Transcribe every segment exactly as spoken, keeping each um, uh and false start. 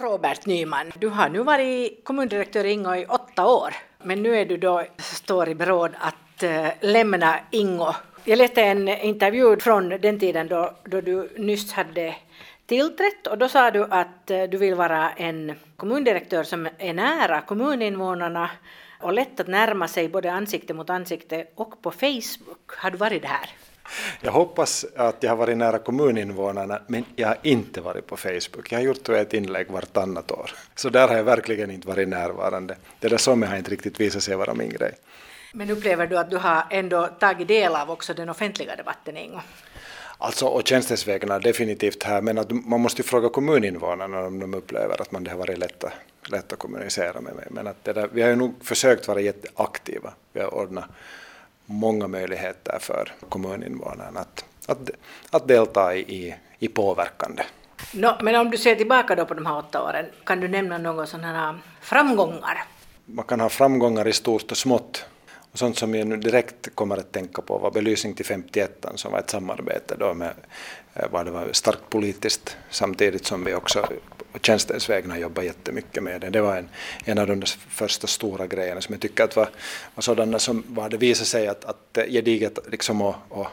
Robert Nyman, du har nu varit kommundirektör i Ingå i åtta år, men nu är du då, står i beråd att äh, lämna Ingå. Jag läste en intervju från den tiden då, då du nyss hade tillträtt, och då sa du att äh, du vill vara en kommundirektör som är nära kommuninvånarna och lätt att närma sig både ansikte mot ansikte och på Facebook. Har du varit det här? Jag hoppas att jag har varit nära kommuninvånarna, men jag har inte varit på Facebook. Jag har gjort ett inlägg vartannat år. Så där har jag verkligen inte varit närvarande. Det där som jag har inte riktigt visat sig vara min grej. Men upplever du att du har ändå tagit del av också den offentliga debatten en gång? Alltså, och tjänstesvägarna definitivt här, men att man måste ju fråga kommuninvånarna om de upplever att man det har varit lätt att, lätt att kommunicera med mig. Men att det där, vi har ju nog försökt vara jätteaktiva. Vi har ordnat många möjligheter för kommuninvånarna att, att, att delta i, i påverkande. No, men om du ser tillbaka då på de här åtta åren, kan du nämna några sådana framgångar? Man kan ha framgångar i stort och smått. Och sånt som jag nu direkt kommer att tänka på var belysning till femtioett, som var ett samarbete då med, var det var starkt politiskt, samtidigt som vi också på tjänstens vägnar jobbar jättemycket med det. Det var en, en av de första stora grejerna som jag tycker att var, var sådana som var det visade sig att, att gediget liksom och, och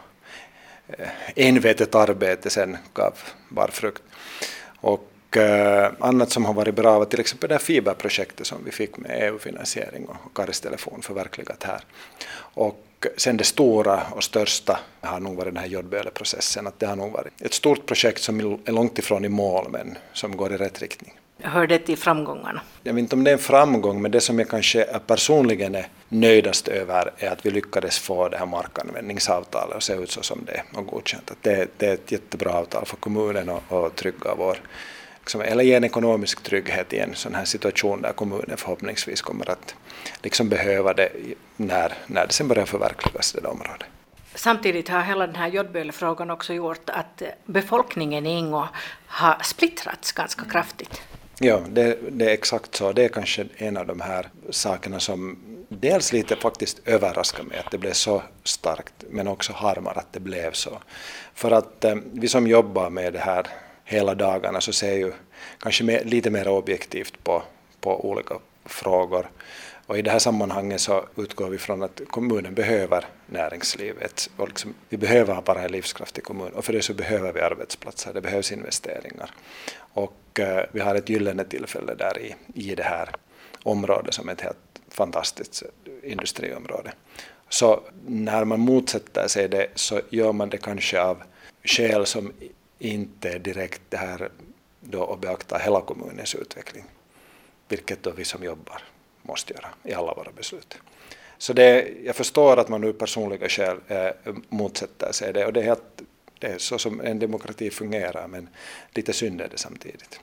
envetet arbete sen gav bar frukt. Och Uh, annat som har varit bra var till exempel det här fiberprojektet som vi fick med E U-finansiering och Karis-telefon förverkligat här. Och sen det stora och största har nog varit den här Jordböle-processen. Att det har nog varit ett stort projekt som är långt ifrån i mål, men som går i rätt riktning. Hör det till framgångarna? Jag vet inte om det är en framgång, men det som jag kanske personligen är nöjdast över är att vi lyckades få det här markanvändningsavtalet och se ut så som det är och godkänt. Att det, det är ett jättebra avtal för kommunen och, och trygga vår eller ge en ekonomisk trygghet i en sån här situation där kommunen förhoppningsvis kommer att liksom behöva det när, när det sen börjar förverkligas i det området. Samtidigt har hela den här Jordböle-frågan också gjort att befolkningen i Ingå har splittrats ganska kraftigt. Ja, det, det är exakt så. Det är kanske en av de här sakerna som dels lite faktiskt överraskar mig att det blev så starkt, men också harmar att det blev så. För att eh, vi som jobbar med det här hela dagarna så ser ju kanske mer, lite mer objektivt på, på olika frågor. Och i det här sammanhanget så utgår vi från att kommunen behöver näringslivet. Och liksom, vi behöver ha bara en livskraftig kommun, och för det så behöver vi arbetsplatser, det behövs investeringar. Och eh, vi har ett gyllene tillfälle där i, i det här området som är ett helt fantastiskt industriområde. Så när man motsätter sig det så gör man det kanske av skäl som inte direkt det här då att beakta hela kommunens utveckling, vilket då vi som jobbar måste göra i alla våra beslut. Så det, jag förstår att man nu personliga skäl eh, motsätter sig det, och det är, helt, det är så som en demokrati fungerar, men lite synd är det samtidigt.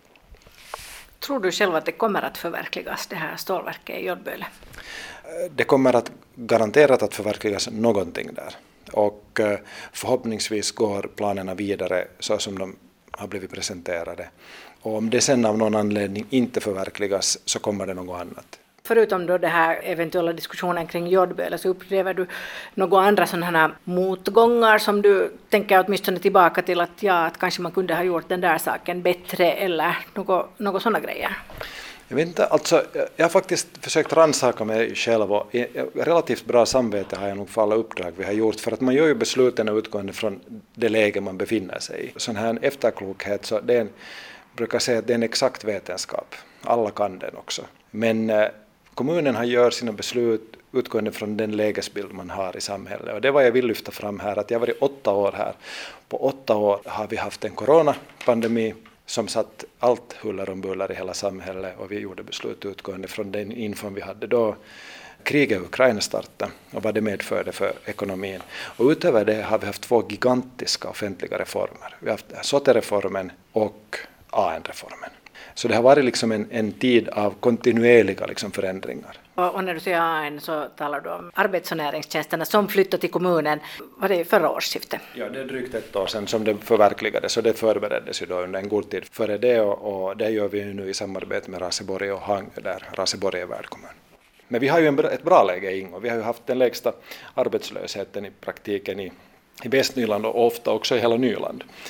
Tror du själv att det kommer att förverkligas, det här stålverket i Jordböle? Det kommer att garanterat att förverkligas någonting där. Och förhoppningsvis går planerna vidare så som de har blivit presenterade. Och om det sen av någon anledning inte förverkligas så kommer det något annat. Förutom då det här eventuella diskussionen kring Jordböle, så upplever du några andra sådana här motgångar som du tänker åtminstone tillbaka till att ja, att kanske man kunde ha gjort den där saken bättre eller något, något sådana grejer? Jag vet inte, alltså, jag har faktiskt försökt rannsaka mig själv, och relativt bra samvete har jag nog för alla uppdrag vi har gjort, för att man gör ju besluten utgående från det läge man befinner sig i. Sån här efterklokhet, så det är en, brukar säga att det är en exakt vetenskap, alla kan den också. Men eh, kommunen har gör sina beslut utgående från den lägesbild man har i samhället, och det var jag vill lyfta fram här, att jag har varit åtta år här. På åtta år har vi haft en coronapandemi som satt allt huller om buller i hela samhället, och vi gjorde beslut utgående från den infon vi hade då kriget i Ukraina startade och vad det medförde för ekonomin. Och utöver det har vi haft två gigantiska offentliga reformer. Vi har haft S O T E-reformen och A N-reformen. Så det har varit liksom en, en tid av kontinuerliga liksom förändringar. Och när du säger A N så talar du om arbets- och näringstjänsterna som flyttade till kommunen. Var det förra årsskiftet? Ja, det är drygt ett år sedan som det förverkligades, så det förbereddes ju då under en god tid före det, och, och det gör vi nu i samarbete med Raseborg och Hangö, där Raseborg är värdkommun. Men vi har ju en, ett bra läge i Ingå. Vi har ju haft den lägsta arbetslösheten i praktiken i, i Västnyland och ofta också i hela Nyland.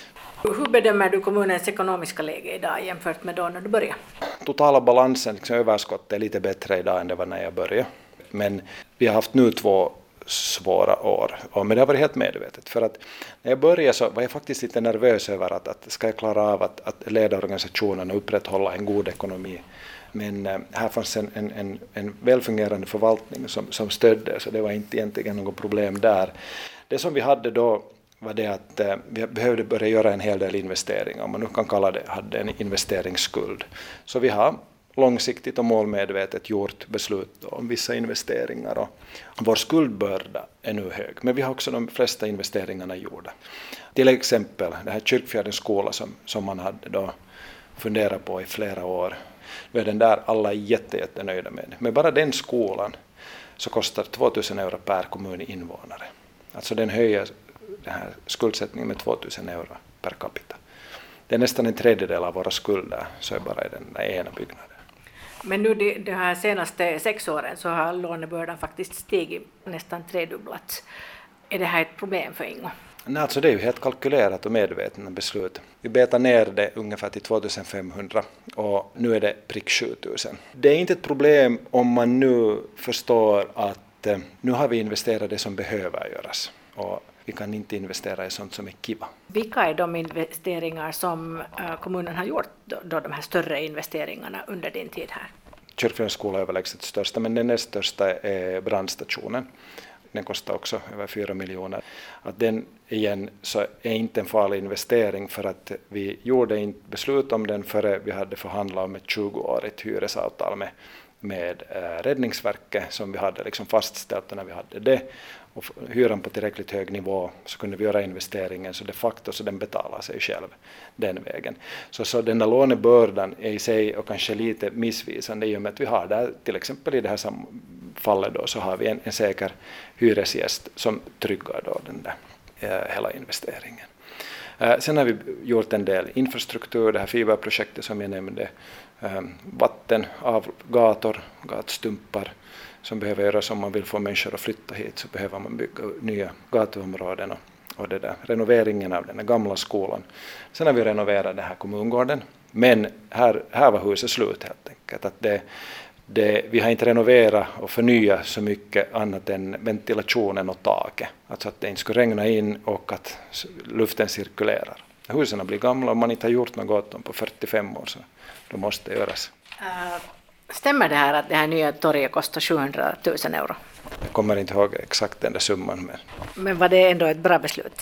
Hur bedömer du kommunens ekonomiska läge idag jämfört med då när du började? Totala balansen, liksom överskottet, är lite bättre idag än det var när jag började. Men vi har haft nu två svåra år, och men det har varit helt medvetet. För att när jag började så var jag faktiskt lite nervös över att, att ska jag klara av att, att leda organisationen och upprätthålla en god ekonomi. Men äh, här fanns en, en, en, en välfungerande förvaltning som, som stödde, så det var inte egentligen något problem där. Det som vi hade då var det att äh, vi behövde börja göra en hel del investeringar, om man nu kan kalla det, hade en investeringsskuld. Så vi har långsiktigt och målmedvetet gjort beslut om vissa investeringar, och vår skuldbörda är nu hög, men vi har också de flesta investeringarna gjorda. Till exempel det här Kyrkfjärdens skola som, som man hade då funderat på i flera år. Nu är den där alla jätte, jätte nöjda med. Men bara den skolan så kostar tvåtusen euro per kommun invånare. Alltså den höjer den här skuldsättningen med tvåtusen euro per capita. Det är nästan en tredjedel av våra skulder, så är bara i den där ena byggnaden. Men nu de, de här senaste sex åren så har lånebördan faktiskt stigit nästan tredubblats. Är det här ett problem för Ingo? Nej, alltså det är ju helt kalkylerat och medvetna beslut. Vi betar ner det ungefär till tvåtusenfemhundra och nu är det prick sjutusen. Det är inte ett problem om man nu förstår att eh, nu har vi investerat det som behöver göras, och vi kan inte investera i sånt som är kiva. Vilka är de investeringar som kommunen har gjort, då, då de här större investeringarna under din tid här? Kyrkfjärdens skola är överlägset största, men den näst största är brandstationen. Den kostar också över fyra miljoner. Att den igen så är inte en farlig investering, för att vi gjorde inte beslut om den före vi hade förhandlat om ett tjugoårigt hyresavtal med, med eh, Räddningsverket som vi hade liksom fastställt, när vi hade det. Och hyran på tillräckligt hög nivå så kunde vi göra investeringen, så de facto så den betalar sig själv den vägen. Så, så den där lånebördan är i sig och kanske lite missvisande i och med att vi har där, till exempel i det här fallet då, så har vi en, en säker hyresgäst som tryggar då den där eh, hela investeringen. Eh, sen har vi gjort en del infrastruktur, det här fiberprojektet som jag nämnde, eh, vatten, av gator, gatstumpar, som behöver göras om man vill få människor att flytta hit, så behöver man bygga nya gatuområden och, och det där, renoveringen av den gamla skolan. Sen har vi renoverat den här kommungården, men här, här var huset slut helt enkelt. Att det, det, vi har inte renoverat och förnyat så mycket annat än ventilationen och taket. Alltså att det inte skulle regna in och att luften cirkulerar. Husen blir gamla och man inte har gjort något åt dem på fyrtiofem år, så då måste det göras. Uh. Stämmer det här att det här nya torget kostar sjuhundratusen euro? Jag kommer inte ihåg exakt den där summan. Men, men var det ändå ett bra beslut?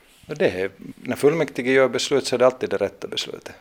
Det är, när fullmäktige gör beslut så är det alltid det rätta beslutet.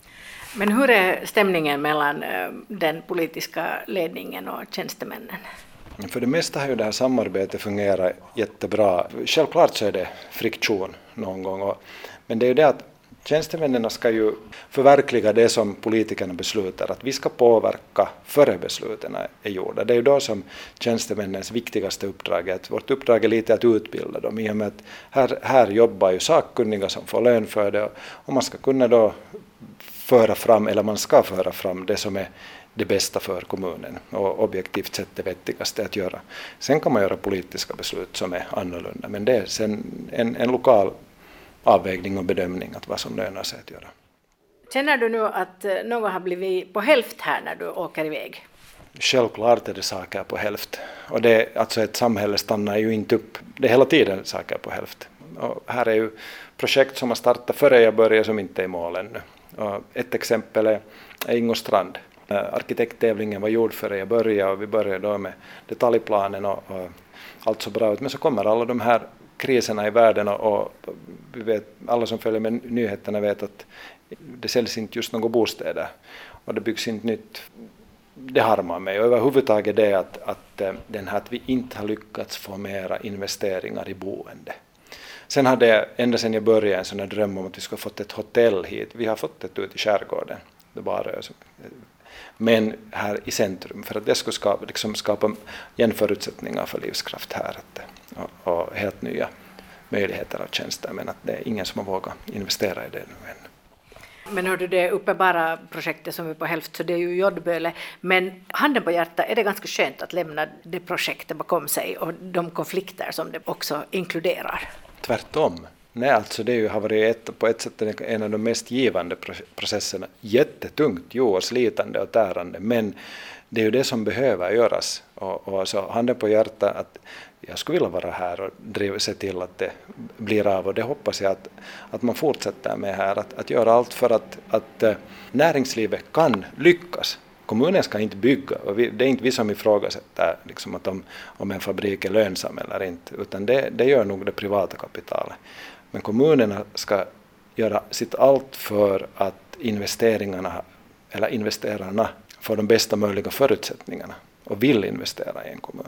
Men hur är stämningen mellan den politiska ledningen och tjänstemännen? För det mesta har ju det här samarbetet fungerat jättebra. Självklart så är det friktion någon gång. Och, men det är ju det att tjänstemännen ska ju förverkliga det som politikerna beslutar, att vi ska påverka före besluten är gjorda. Det är ju då som tjänstemännens viktigaste uppdrag är. Vårt uppdrag är lite att utbilda dem, i och med att här, här jobbar ju sakkunniga som får lön för det, och man ska kunna då föra fram, eller man ska föra fram det som är det bästa för kommunen och objektivt sett det vettigaste att göra. Sen kan man göra politiska beslut som är annorlunda, men det är sen en, en lokal avvägning och bedömning att vad som lönar sig att göra. Känner du nu att något har blivit på hälft här när du åker iväg? Självklart är det saker på hälft. Och det, alltså ett samhälle stannar ju inte upp. Det är hela tiden saker på hälft. Och här är ju projekt som har startat före jag började som inte är i mål ännu. Och ett exempel är Ingostrand. Arkitekttävlingen var gjord före jag började, och vi började då med detaljplanen och, och allt så bra ut. Men så kommer alla de här kriserna i världen, och, och vi vet, alla som följer med nyheterna vet att det säljs inte just några bostäder och det byggs inte nytt. Det harmar mig, och överhuvudtaget det att, att, den här, att vi inte har lyckats få mera investeringar i boende. Sen hade jag ända sedan jag började en sån här dröm om att vi skulle ha fått ett hotell hit. Vi har fått ett ut i skärgården, det bara men här i centrum, för att det skulle skapa, liksom skapa förutsättningar för livskraft här och, och helt nya möjligheter av tjänster, men att det är ingen som har vågat investera i det nu än. Men hör du, det är uppe bara projektet som är på hälft, så det är ju Joddböle, men handen på hjärta, är det ganska skönt att lämna det projektet bakom sig och de konflikter som det också inkluderar? Tvärtom. Nej, alltså det ju har varit ett, på ett sätt en av de mest givande processerna. Jättetungt, jo, och slitande och tärande, men det är ju det som behöver göras. Och, och så handen på hjärtat att jag skulle vilja vara här och driva, se till att det blir av, och det hoppas jag att, att man fortsätter med här, att, att göra allt för att, att uh, näringslivet kan lyckas. Kommunen ska inte bygga, och vi, det är inte vi som ifrågasätter liksom att om, om en fabrik är lönsam eller inte, utan det, det gör nog det privata kapitalet. Men kommunerna ska göra sitt allt för att investeringarna eller investerarna får de bästa möjliga förutsättningarna och vill investera i en kommun.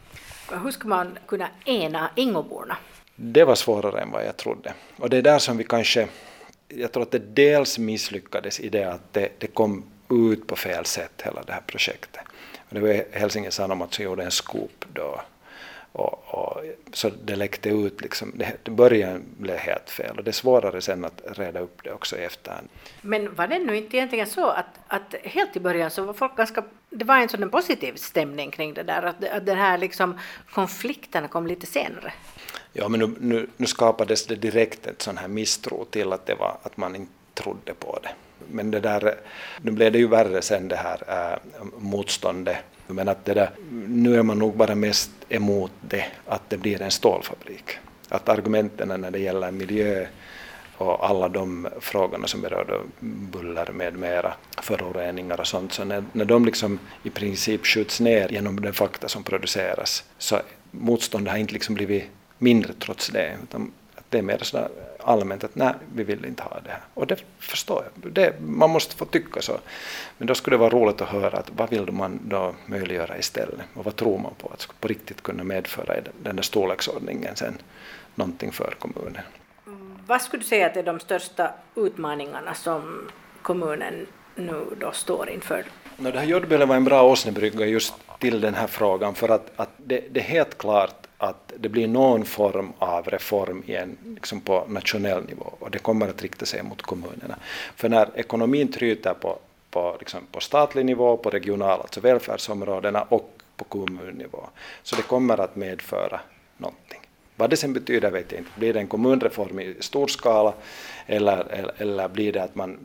Hur ska man kunna ena Ingoborna? Det var svårare än vad jag trodde. Och det är där som vi kanske, jag tror att det dels misslyckades i det att det, det kom ut på fel sätt hela det här projektet. Och det var Helsingin Sanomat som gjorde en scoop då. Och, och, så det läckte ut, liksom, det, det början blev helt fel, och det är svårare sen att reda upp det också i efterhand. Men var det nu inte egentligen så att, att helt i början så var folk ganska, det var en sån positiv stämning kring det där, att, att den här liksom konflikten kom lite senare? Ja, men nu, nu, nu skapades det direkt ett sån här misstro till att det var att man inte trodde på det. Men det där, nu blev det ju värre sen det här äh, motståndet. Men att det där, nu är man nog bara mest emot det, att det blir en stålfabrik. Att argumenten när det gäller miljö och alla de frågorna som berör buller med mera föroreningar och sånt, så när, när de liksom i princip skjuts ner genom den fakta som produceras, så motståndet har inte liksom blivit mindre trots det, utan att det är mer sådär allmänt att nej, vi vill inte ha det här. Och det förstår jag. Det, man måste få tycka så. Men då skulle det vara roligt att höra att vad vill man då möjliggöra istället? Och vad tror man på att på riktigt kunna medföra i den där storleksordningen sen någonting för kommunen? Vad skulle du säga att är de största utmaningarna som kommunen nu då står inför? No, det här Jordböle var en bra åsnebrygga just till den här frågan, för att, att det, det är helt klart att det blir någon form av reform igen, liksom på nationell nivå, och det kommer att rikta sig mot kommunerna. För när ekonomin tryter på, på, liksom på statlig nivå, på regional, alltså välfärdsområdena, och på kommunnivå, så det kommer att medföra någonting. Vad det sen betyder vet jag inte. Blir det en kommunreform i stor skala, eller, eller, eller blir det att man,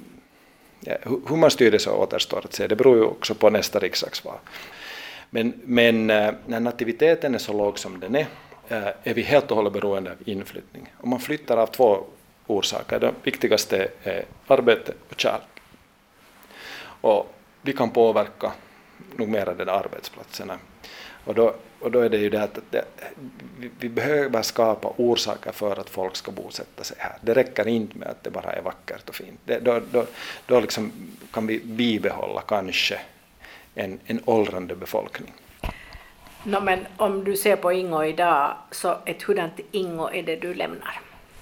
ja, hur man styr det så återstår att se, det beror ju också på nästa riksdagsval. Men, men när nativiteten är så låg som den är, är vi helt och hållet beroende av inflyttning. Och man flyttar av två orsaker. Det viktigaste är arbete och kärlek. Och vi kan påverka nog mer den arbetsplatserna. Och då, och då är det ju det att det, vi, vi behöver skapa orsaker för att folk ska bosätta sig här. Det räcker inte med att det bara är vackert och fint. Det, då då, då liksom kan vi bibehålla kanske En, en åldrande befolkning. No, men om du ser på Ingo idag, så ett hurdant Ingo är det du lämnar?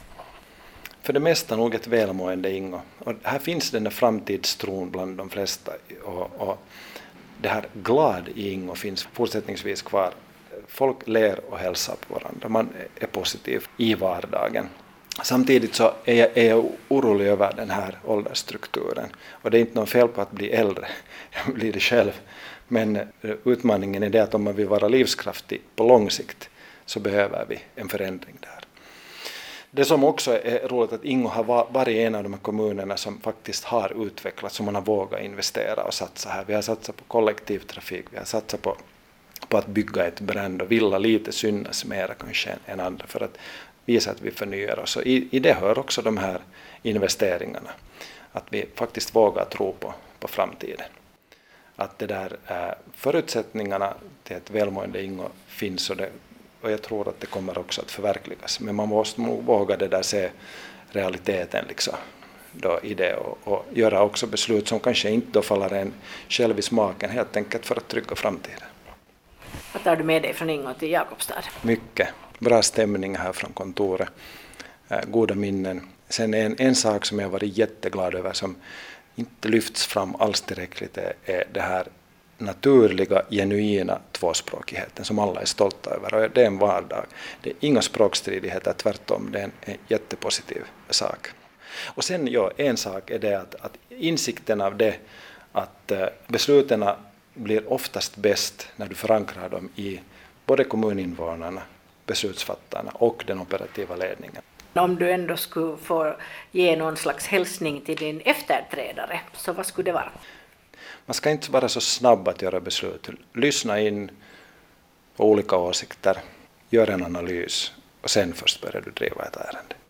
För det mesta nog ett välmående Ingo. Och här finns den där framtidstron bland de flesta. Och, och det här glad i Ingo finns fortsättningsvis kvar. Folk ler och hälsar på varandra. Man är positiv i vardagen. Samtidigt så är jag, är jag orolig över den här åldersstrukturen. Och det är inte någon fel på att bli äldre. Jag blir det själv. Men utmaningen är det att om man vill vara livskraftig på lång sikt, så behöver vi en förändring där. Det som också är roligt att Ingo har varit en av de här kommunerna som faktiskt har utvecklats, som man har vågat investera och satsa här. Vi har satsat på kollektivtrafik, vi har satsat på, på att bygga ett brand och vilja lite synas mera kanske än andra för att visa att vi förnyar oss. Och i, i det hör också de här investeringarna. Att vi faktiskt vågar tro på, på framtiden. Att det där äh, förutsättningarna till ett välmående Ingo finns, och, det, och jag tror att det kommer också att förverkligas. Men man måste nog våga det där se realiteten liksom, då i det, och, och göra också beslut som kanske inte då faller en själv i smaken, helt enkelt för att trygga framtiden. Vad tar du med dig från Ingo till Jakobstad? Mycket. Bra stämning här från kontoret. Äh, goda minnen. Sen en, en sak som jag varit jätteglad över som inte lyfts fram alls tillräckligt är, är det här naturliga, genuina tvåspråkigheten som alla är stolta över. Och det är en vardag. Det är inga språkstridigheter, tvärtom. Det är en, en jättepositiv sak. Och sen ja, en sak är det att, att insikten av det att äh, besluten blir oftast bäst när du förankrar dem i både kommuninvånarna, beslutsfattarna och den operativa ledningen. Om du ändå skulle få ge någon slags hälsning till din efterträdare, så vad skulle det vara? Man ska inte vara så snabb att göra beslut. Lyssna in på olika åsikter, gör en analys och sen först börjar du driva ett ärende.